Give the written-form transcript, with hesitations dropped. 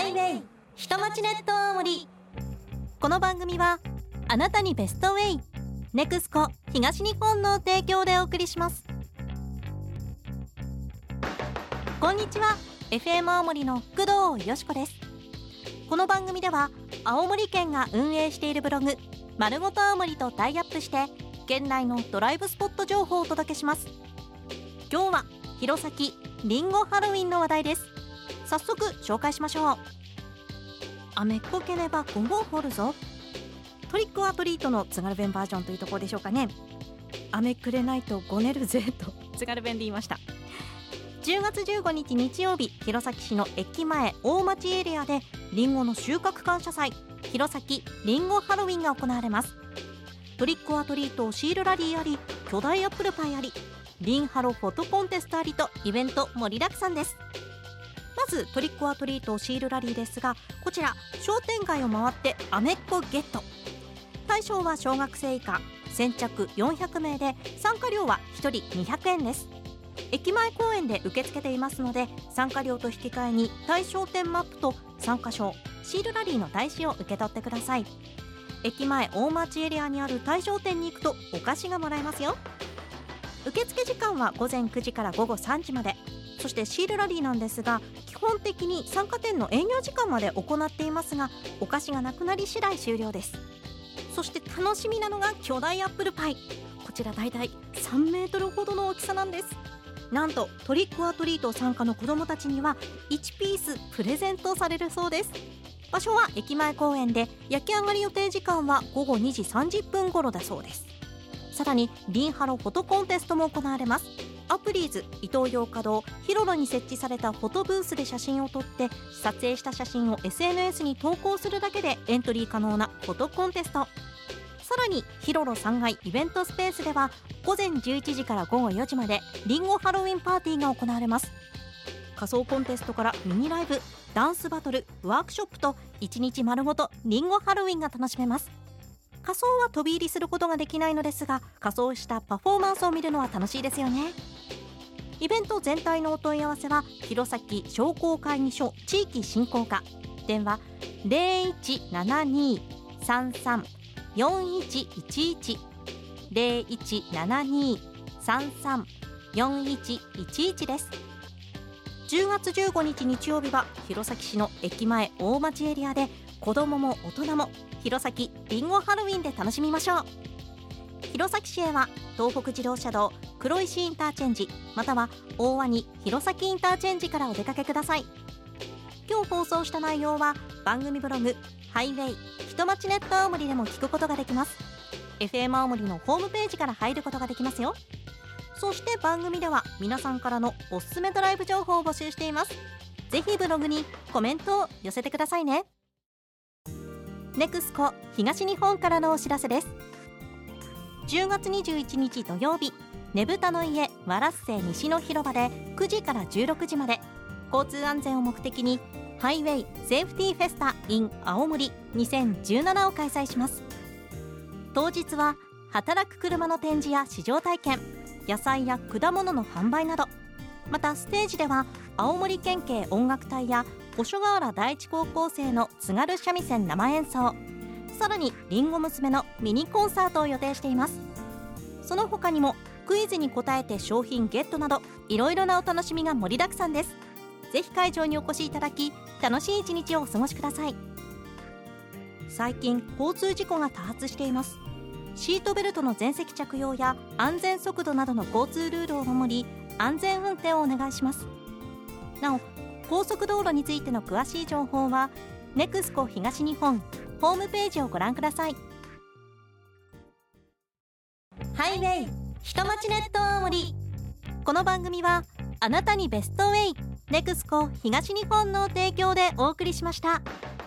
ハイウェイ下町ネット青森。この番組はあなたにベストウェイネクスコ東日本の提供でお送りします。こんにちは、 FM 青森の工藤よしこです。この番組では青森県が運営しているブログまるごと青森とタイアップして県内のドライブスポット情報をお届けします。今日は弘前りんごハロウィンの話題です。早速紹介しましょう。アメっこけねばゴゴ掘るぞ、トリックオアトリートの津軽弁バージョンというところでしょうかね。雨くれないとごねるぜと津軽弁で言いました。10月15日日曜日、弘前市の駅前大町エリアでりんごの収穫感謝祭弘前りんごハロウィンが行われます。トリックオアトリートシールラリーあり、巨大アップルパイあり、りんハロフォトコンテストありとイベント盛りだくさんです。まずトリックオアトリートシールラリーですが、こちら商店街を回ってアメッコゲット。対象は小学生以下、先着400名で参加料は1人200円です。駅前公園で受け付けていますので、参加料と引き換えに対象店マップと参加証、シールラリーの台紙を受け取ってください。駅前大町エリアにある対象店に行くとお菓子がもらえますよ。受付時間は午前9時から午後3時まで。そしてシールラリーなんですが、基本的に参加店の営業時間まで行っていますが、お菓子がなくなり次第終了です。そして楽しみなのが巨大アップルパイ。こちらだいたい3メートルほどの大きさなんです。なんとトリックオアトリート参加の子どもたちには1ピースプレゼントされるそうです。場所は駅前公園で、焼き上がり予定時間は午後2時30分頃だそうです。さらにリンハロフォトコンテストも行われます。アプリーズイトーヨーカドーヒロロに設置されたフォトブースで写真を撮って、撮影した写真を SNS に投稿するだけでエントリー可能なフォトコンテスト。さらにヒロロ3階イベントスペースでは午前11時から午後4時までリンゴハロウィンパーティーが行われます。仮装コンテストからミニライブ、ダンスバトル、ワークショップと1日丸ごとリンゴハロウィンが楽しめます。仮装は飛び入りすることができないのですが、仮装したパフォーマンスを見るのは楽しいですよね。イベント全体のお問い合わせは弘前商工会議所地域振興課、電話 0172-33-4111 0172-33-4111 です。10月15日日曜日は弘前市の駅前大町エリアで子どもも大人も弘前りんごハロウィンで楽しみましょう。弘前市へは東北自動車道黒石インターチェンジまたは大鰐弘前インターチェンジからお出かけください。今日放送した内容は番組ブログハイウェイ人町ネット青森でも聞くことができます。 FM 青森のホームページから入ることができますよ。そして番組では皆さんからのおすすめドライブ情報を募集しています。ぜひブログにコメントを寄せてくださいね。ネクスコ東日本からのお知らせです。10月21日土曜日、ねぶたの家わらっせ西の広場で9時から16時まで交通安全を目的にハイウェイセーフティーフェスタ in 青森2017を開催します。当日は働く車の展示や試乗体験、野菜や果物の販売など、またステージでは青森県警音楽隊や五所川原第一高校生の津軽三味線生演奏、さらにりんご娘のミニコンサートを予定しています。その他にもクイズに答えて商品ゲットなどいろいろなお楽しみが盛りだくさんです。ぜひ会場にお越しいただき楽しい一日をお過ごしください。最近交通事故が多発しています。シートベルトの全席着用や安全速度などの交通ルールを守り安全運転をお願いします。なお高速道路についての詳しい情報はネクスコ東日本ホームページをご覧ください。ハイウェイ人町ネット青森。この番組はあなたにベストウェイネクスコ東日本の提供でお送りしました。